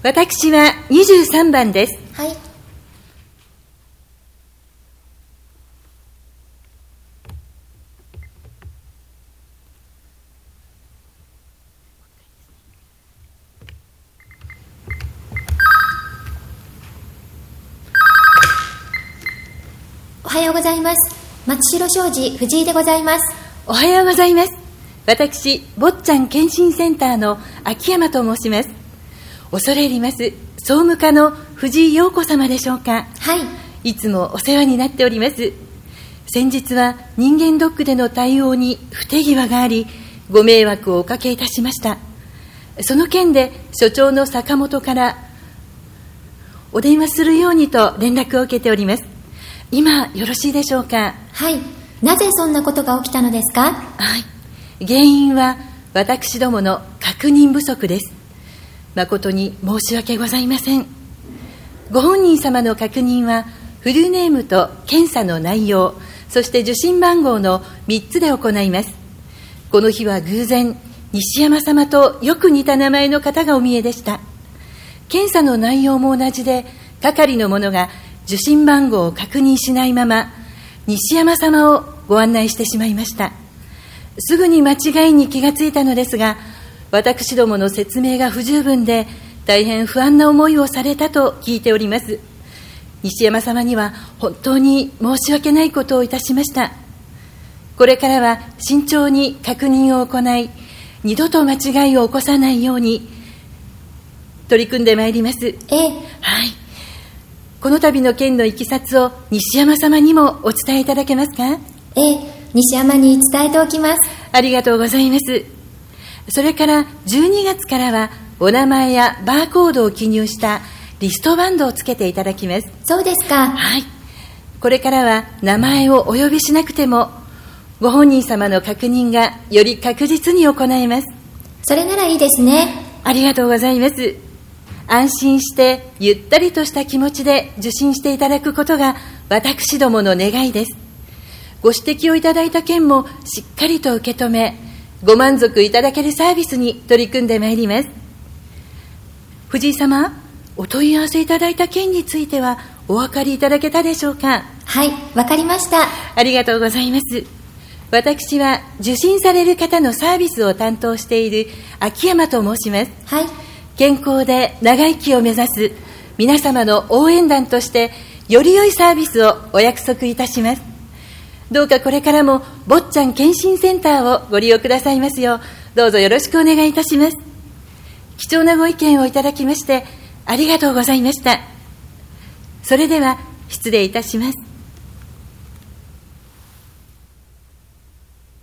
私は23番です。 はい。おはようございます。松代商事藤井でございます。 おはようございます。私、坊ちゃん検診センターの秋山と申します。恐れ入ります。総務課の藤井陽子様でしょうか。 はい。 いつもお世話になっております。先日は人間ドックでの対応に不手際があり、ご迷惑をおかけいたしました。その件で所長の坂本からお電話するようにと連絡を受けております。今よろしいでしょうか。 はい。なぜそんなことが起きたのですか。 はい。原因は私どもの確認不足です。誠に申し訳ございません。ご本人様の確認はフルネームと検査の内容、そして受診番号の3つで行います。この日は偶然西山様とよく似た名前の方がお見えでした。検査の内容も同じで、係の者が受診番号を確認しないまま西山様をご案内してしまいました。すぐに間違いに気がついたのですが、私どもの説明が不十分で大変不安な思いをされたと聞いております。西山様には本当に申し訳ないことをいたしました。これからは慎重に確認を行い、二度と間違いを起こさないように取り組んでまいります。はい。この度の件のいきさつを西山様にもお伝えいただけますか。 西山に伝えておきます。 ありがとうございます。それから12月からはお名前やバーコードを記入したリストバンドをつけていただきます。 そうですか。 はい。これからは名前をお呼びしなくてもご本人様の確認がより確実に行えます。 それならいいですね。 ありがとうございます。安心してゆったりとした気持ちで受診していただくことが私どもの願いです。ご指摘をいただいた件もしっかりと受け止め、ご満足いただけるサービスに取り組んでまいります。藤井様、お問い合わせいただいた件についてはお分かりいただけたでしょうか。 はい、わかりました。 ありがとうございます。私は受診される方のサービスを担当している秋山と申します。 はい。 健康で長生きを目指す皆様の応援団としてより良いサービスをお約束いたします。どうかこれからも坊ちゃん検診センターをご利用くださいますようどうぞよろしくお願いいたします。貴重なご意見をいただきましてありがとうございました。それでは失礼いたします。